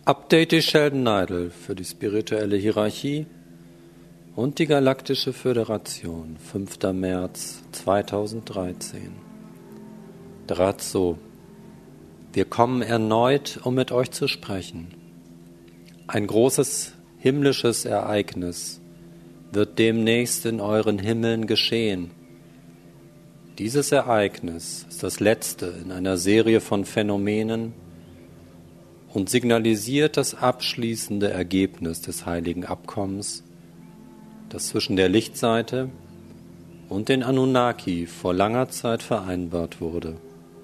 Update Sheldon Neidl für die spirituelle Hierarchie und die Galaktische Föderation, 5. März 2013. Drazzo, wir kommen erneut, um mit euch zu sprechen. Ein großes himmlisches Ereignis wird demnächst in euren Himmeln geschehen. Dieses Ereignis ist das letzte in einer Serie von Phänomenen und signalisiert das abschließende Ergebnis des heiligen Abkommens, das zwischen der Lichtseite und den Anunnaki vor langer Zeit vereinbart wurde.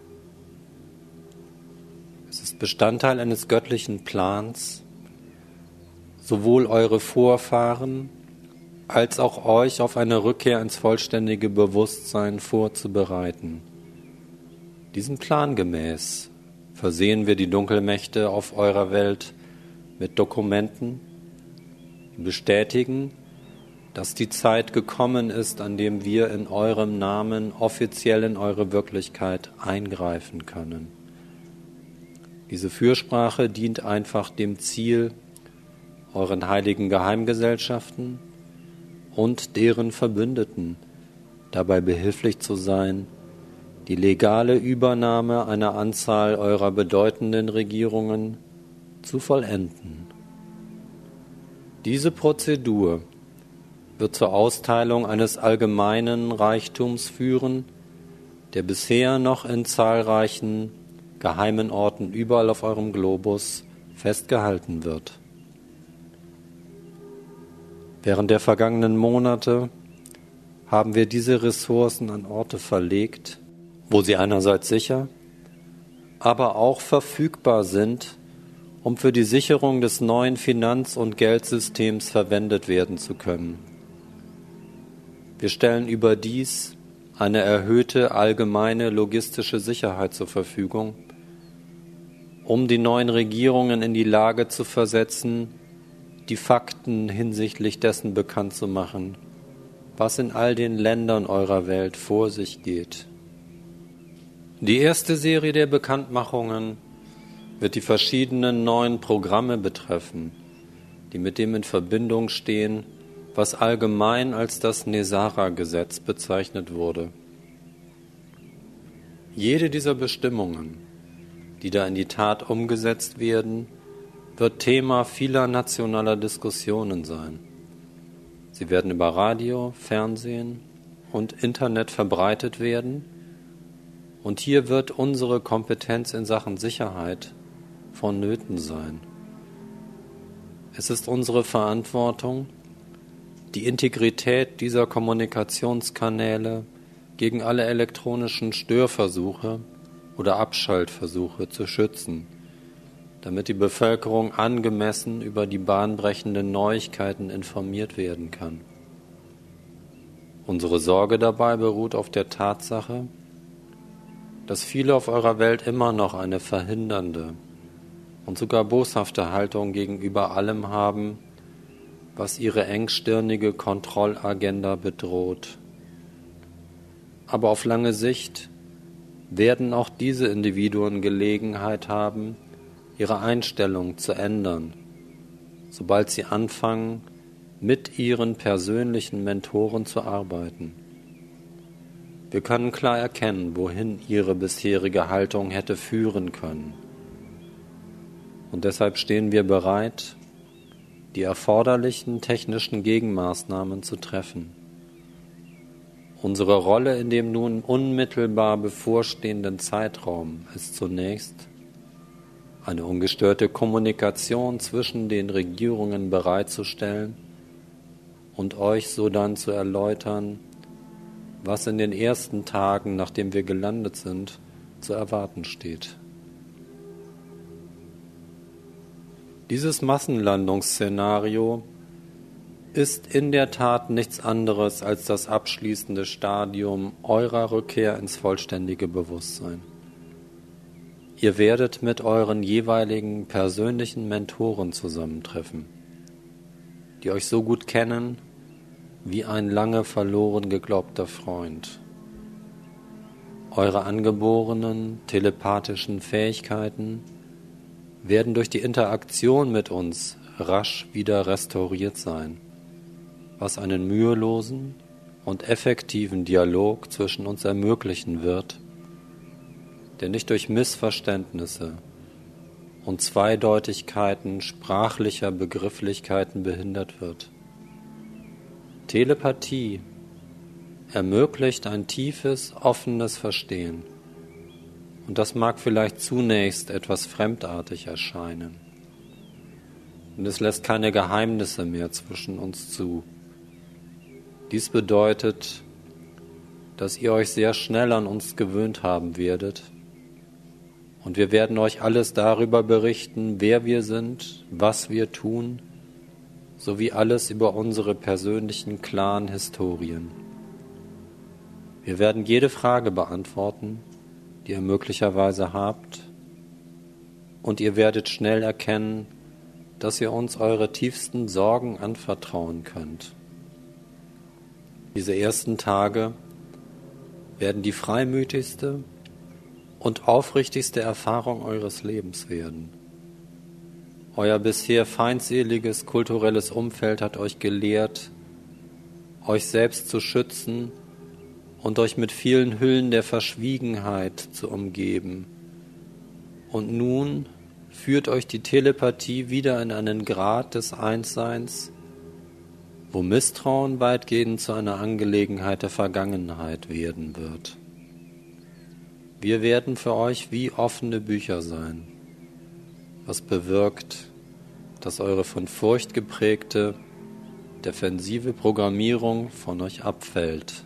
Es ist Bestandteil eines göttlichen Plans, sowohl eure Vorfahren als auch euch auf eine Rückkehr ins vollständige Bewusstsein vorzubereiten. Diesem Plan gemäß versehen wir die Dunkelmächte auf eurer Welt mit Dokumenten, die bestätigen, dass die Zeit gekommen ist, an dem wir in eurem Namen offiziell in eure Wirklichkeit eingreifen können. Diese Fürsprache dient einfach dem Ziel, euren heiligen Geheimgesellschaften und deren Verbündeten dabei behilflich zu sein, die legale Übernahme einer Anzahl eurer bedeutenden Regierungen zu vollenden. Diese Prozedur wird zur Austeilung eines allgemeinen Reichtums führen, der bisher noch in zahlreichen geheimen Orten überall auf eurem Globus festgehalten wird. Während der vergangenen Monate haben wir diese Ressourcen an Orte verlegt, wo sie einerseits sicher, aber auch verfügbar sind, um für die Sicherung des neuen Finanz- und Geldsystems verwendet werden zu können. Wir stellen überdies eine erhöhte allgemeine logistische Sicherheit zur Verfügung, um die neuen Regierungen in die Lage zu versetzen, die Fakten hinsichtlich dessen bekannt zu machen, was in all den Ländern eurer Welt vor sich geht. Die erste Serie der Bekanntmachungen wird die verschiedenen neuen Programme betreffen, die mit dem in Verbindung stehen, was allgemein als das Nesara-Gesetz bezeichnet wurde. Jede dieser Bestimmungen, die da in die Tat umgesetzt werden, wird Thema vieler nationaler Diskussionen sein. Sie werden über Radio, Fernsehen und Internet verbreitet werden, und hier wird unsere Kompetenz in Sachen Sicherheit vonnöten sein. Es ist unsere Verantwortung, die Integrität dieser Kommunikationskanäle gegen alle elektronischen Störversuche oder Abschaltversuche zu schützen, damit die Bevölkerung angemessen über die bahnbrechenden Neuigkeiten informiert werden kann. Unsere Sorge dabei beruht auf der Tatsache, dass viele auf eurer Welt immer noch eine verhindernde und sogar boshafte Haltung gegenüber allem haben, was ihre engstirnige Kontrollagenda bedroht. Aber auf lange Sicht werden auch diese Individuen Gelegenheit haben, ihre Einstellung zu ändern, sobald sie anfangen, mit ihren persönlichen Mentoren zu arbeiten. Wir können klar erkennen, wohin ihre bisherige Haltung hätte führen können. Und deshalb stehen wir bereit, die erforderlichen technischen Gegenmaßnahmen zu treffen. Unsere Rolle in dem nun unmittelbar bevorstehenden Zeitraum ist zunächst, eine ungestörte Kommunikation zwischen den Regierungen bereitzustellen und euch sodann zu erläutern, was in den ersten Tagen, nachdem wir gelandet sind, zu erwarten steht. Dieses Massenlandungsszenario ist in der Tat nichts anderes als das abschließende Stadium eurer Rückkehr ins vollständige Bewusstsein. Ihr werdet mit euren jeweiligen persönlichen Mentoren zusammentreffen, die euch so gut kennen wie ein lange verloren geglaubter Freund. Eure angeborenen telepathischen Fähigkeiten werden durch die Interaktion mit uns rasch wieder restauriert sein, was einen mühelosen und effektiven Dialog zwischen uns ermöglichen wird, der nicht durch Missverständnisse und Zweideutigkeiten sprachlicher Begrifflichkeiten behindert wird. Telepathie ermöglicht ein tiefes, offenes Verstehen, und das mag vielleicht zunächst etwas fremdartig erscheinen. Und es lässt keine Geheimnisse mehr zwischen uns zu. Dies bedeutet, dass ihr euch sehr schnell an uns gewöhnt haben werdet, und wir werden euch alles darüber berichten, wer wir sind, was wir tun, sowie alles über unsere persönlichen Clan-Historien. Wir werden jede Frage beantworten, die ihr möglicherweise habt, und ihr werdet schnell erkennen, dass ihr uns eure tiefsten Sorgen anvertrauen könnt. Diese ersten Tage werden die freimütigste und aufrichtigste Erfahrung eures Lebens werden. Euer bisher feindseliges kulturelles Umfeld hat euch gelehrt, euch selbst zu schützen und euch mit vielen Hüllen der Verschwiegenheit zu umgeben. Und nun führt euch die Telepathie wieder in einen Grad des Einsseins, wo Misstrauen weitgehend zu einer Angelegenheit der Vergangenheit werden wird. Wir werden für euch wie offene Bücher sein, was bewirkt, dass eure von Furcht geprägte, defensive Programmierung von euch abfällt.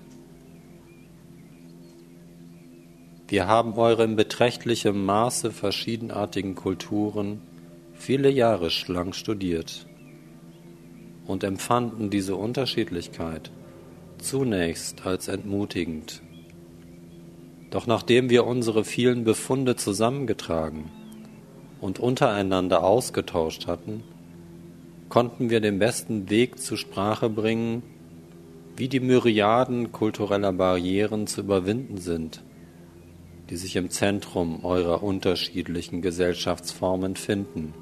Wir haben eure in beträchtlichem Maße verschiedenartigen Kulturen viele Jahre lang studiert und empfanden diese Unterschiedlichkeit zunächst als entmutigend. Doch nachdem wir unsere vielen Befunde zusammengetragen und untereinander ausgetauscht hatten, konnten wir den besten Weg zur Sprache bringen, wie die Myriaden kultureller Barrieren zu überwinden sind, die sich im Zentrum eurer unterschiedlichen Gesellschaftsformen finden.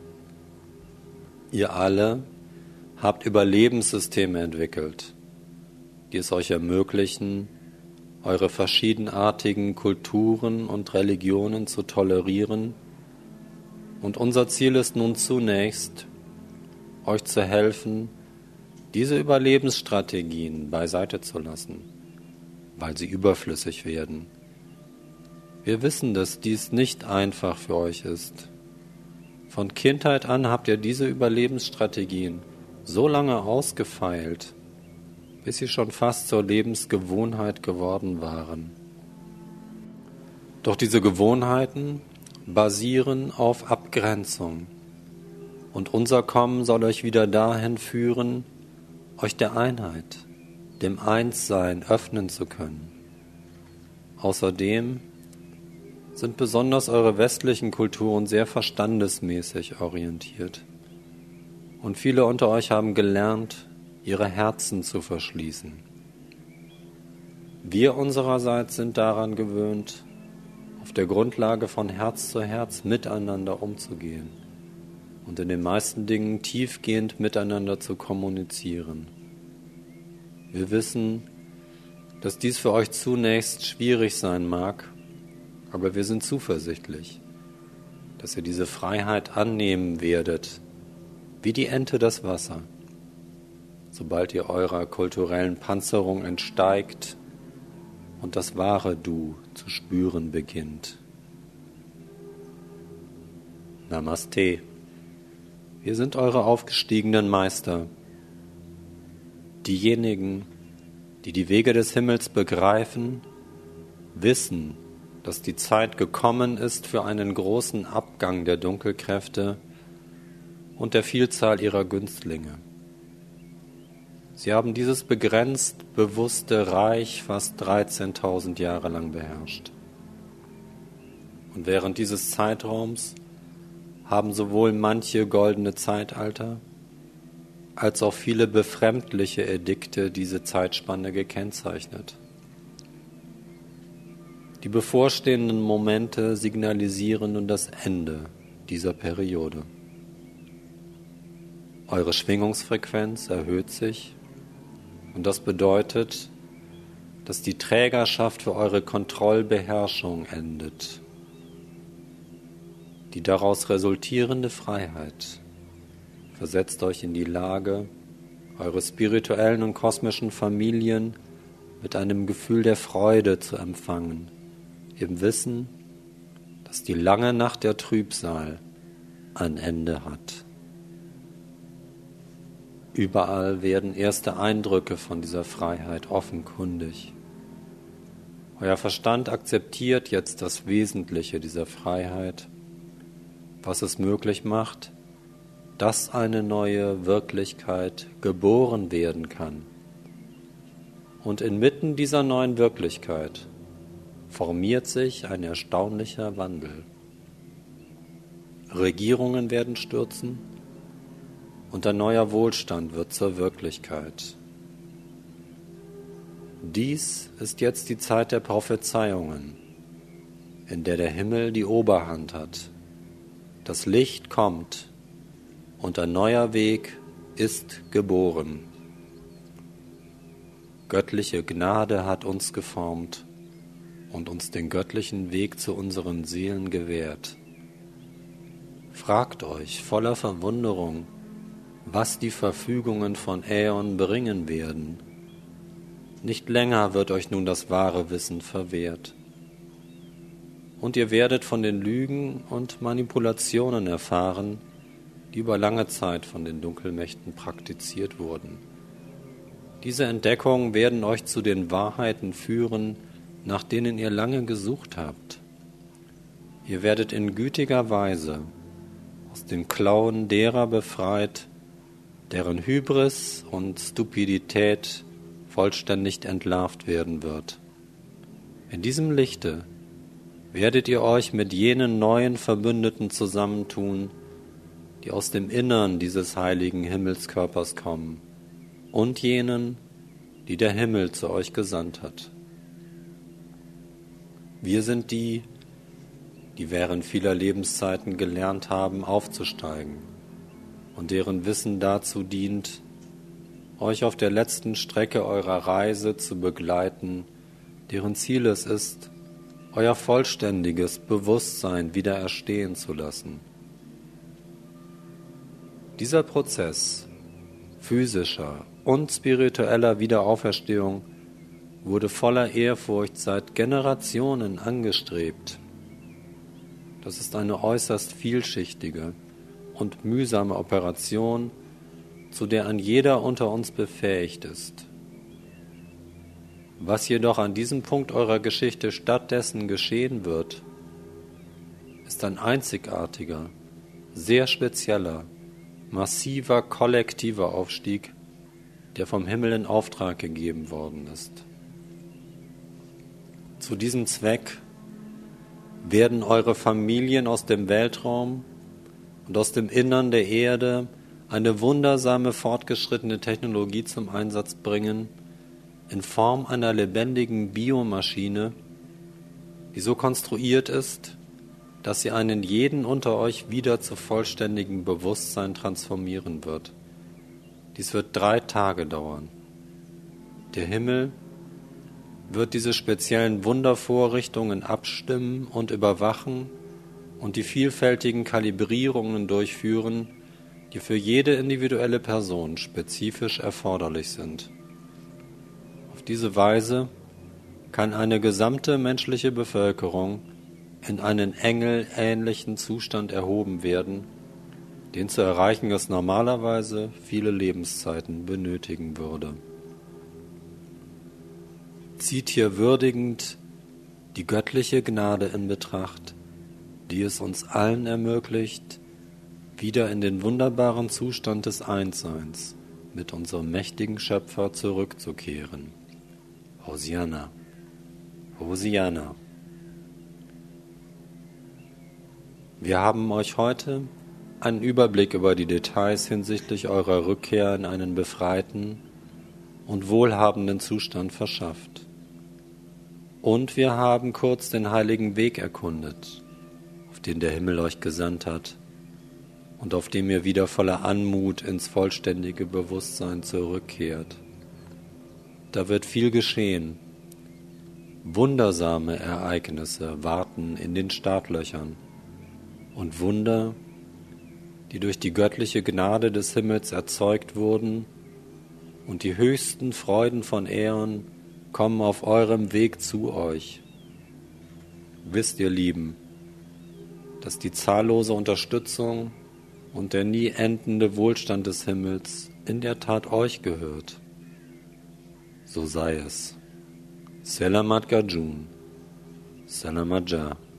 Ihr alle habt Überlebenssysteme entwickelt, die es euch ermöglichen, eure verschiedenartigen Kulturen und Religionen zu tolerieren, und unser Ziel ist nun zunächst, euch zu helfen, diese Überlebensstrategien beiseite zu lassen, weil sie überflüssig werden. Wir wissen, dass dies nicht einfach für euch ist. Von Kindheit an habt ihr diese Überlebensstrategien so lange ausgefeilt, bis sie schon fast zur Lebensgewohnheit geworden waren. Doch diese Gewohnheiten basieren auf Abgrenzung, und unser Kommen soll euch wieder dahin führen, euch der Einheit, dem Einssein öffnen zu können. Außerdem sind besonders eure westlichen Kulturen sehr verstandesmäßig orientiert, und viele unter euch haben gelernt, ihre Herzen zu verschließen. Wir unsererseits sind daran gewöhnt, auf der Grundlage von Herz zu Herz miteinander umzugehen und in den meisten Dingen tiefgehend miteinander zu kommunizieren. Wir wissen, dass dies für euch zunächst schwierig sein mag, aber wir sind zuversichtlich, dass ihr diese Freiheit annehmen werdet, wie die Ente das Wasser, sobald ihr eurer kulturellen Panzerung entsteigt und das wahre Du zu spüren beginnt. Namaste. Wir sind eure aufgestiegenen Meister, diejenigen, die die Wege des Himmels begreifen, wissen, dass die Zeit gekommen ist für einen großen Abgang der Dunkelkräfte und der Vielzahl ihrer Günstlinge. Sie haben dieses begrenzt bewusste Reich fast 13.000 Jahre lang beherrscht. Und während dieses Zeitraums haben sowohl manche goldene Zeitalter als auch viele befremdliche Edikte diese Zeitspanne gekennzeichnet. Die bevorstehenden Momente signalisieren nun das Ende dieser Periode. Eure Schwingungsfrequenz erhöht sich und das bedeutet, dass die Trägerschaft für eure Kontrollbeherrschung endet. Die daraus resultierende Freiheit versetzt euch in die Lage, eure spirituellen und kosmischen Familien mit einem Gefühl der Freude zu empfangen, im Wissen, dass die lange Nacht der Trübsal ein Ende hat. Überall werden erste Eindrücke von dieser Freiheit offenkundig. Euer Verstand akzeptiert jetzt das Wesentliche dieser Freiheit, was es möglich macht, dass eine neue Wirklichkeit geboren werden kann. Und inmitten dieser neuen Wirklichkeit formiert sich ein erstaunlicher Wandel. Regierungen werden stürzen und ein neuer Wohlstand wird zur Wirklichkeit. Dies ist jetzt die Zeit der Prophezeiungen, in der der Himmel die Oberhand hat. Das Licht kommt und ein neuer Weg ist geboren. Göttliche Gnade hat uns geformt und uns den göttlichen Weg zu unseren Seelen gewährt. Fragt euch voller Verwunderung, was die Verfügungen von Äon bringen werden. Nicht länger wird euch nun das wahre Wissen verwehrt. Und ihr werdet von den Lügen und Manipulationen erfahren, die über lange Zeit von den Dunkelmächten praktiziert wurden. Diese Entdeckungen werden euch zu den Wahrheiten führen, nach denen ihr lange gesucht habt. Ihr werdet in gütiger Weise aus den Klauen derer befreit, deren Hybris und Stupidität vollständig entlarvt werden wird. In diesem Lichte werdet ihr euch mit jenen neuen Verbündeten zusammentun, die aus dem Innern dieses heiligen Himmelskörpers kommen, und jenen, die der Himmel zu euch gesandt hat. Wir sind die während vieler Lebenszeiten gelernt haben, aufzusteigen und deren Wissen dazu dient, euch auf der letzten Strecke eurer Reise zu begleiten, deren Ziel es ist, euer vollständiges Bewusstsein wieder erstehen zu lassen. Dieser Prozess physischer und spiritueller Wiederauferstehung wurde voller Ehrfurcht seit Generationen angestrebt. Das ist eine äußerst vielschichtige und mühsame Operation, zu der ein jeder unter uns befähigt ist. Was jedoch an diesem Punkt eurer Geschichte stattdessen geschehen wird, ist ein einzigartiger, sehr spezieller, massiver kollektiver Aufstieg, der vom Himmel in Auftrag gegeben worden ist. Zu diesem Zweck werden eure Familien aus dem Weltraum und aus dem Innern der Erde eine wundersame fortgeschrittene Technologie zum Einsatz bringen, in Form einer lebendigen Biomaschine, die so konstruiert ist, dass sie einen jeden unter euch wieder zu vollständigem Bewusstsein transformieren wird. Dies wird 3 Tage dauern. Der Himmel wird diese speziellen Wundervorrichtungen abstimmen und überwachen und die vielfältigen Kalibrierungen durchführen, die für jede individuelle Person spezifisch erforderlich sind. Auf diese Weise kann eine gesamte menschliche Bevölkerung in einen engelähnlichen Zustand erhoben werden, den zu erreichen es normalerweise viele Lebenszeiten benötigen würde. Zieht hier würdigend die göttliche Gnade in Betracht, die es uns allen ermöglicht, wieder in den wunderbaren Zustand des Einsseins mit unserem mächtigen Schöpfer zurückzukehren. Hosianna, Hosianna. Wir haben euch heute einen Überblick über die Details hinsichtlich eurer Rückkehr in einen befreiten und wohlhabenden Zustand verschafft. Und wir haben kurz den heiligen Weg erkundet, auf den der Himmel euch gesandt hat, und auf dem ihr wieder voller Anmut ins vollständige Bewusstsein zurückkehrt. Da wird viel geschehen. Wundersame Ereignisse warten in den Startlöchern und Wunder, die durch die göttliche Gnade des Himmels erzeugt wurden, und die höchsten Freuden von Äon kommen auf eurem Weg zu euch. Wisst ihr, Lieben, dass die zahllose Unterstützung und der nie endende Wohlstand des Himmels in der Tat euch gehört. So sei es. Selamat Gajun, Selamat Jah.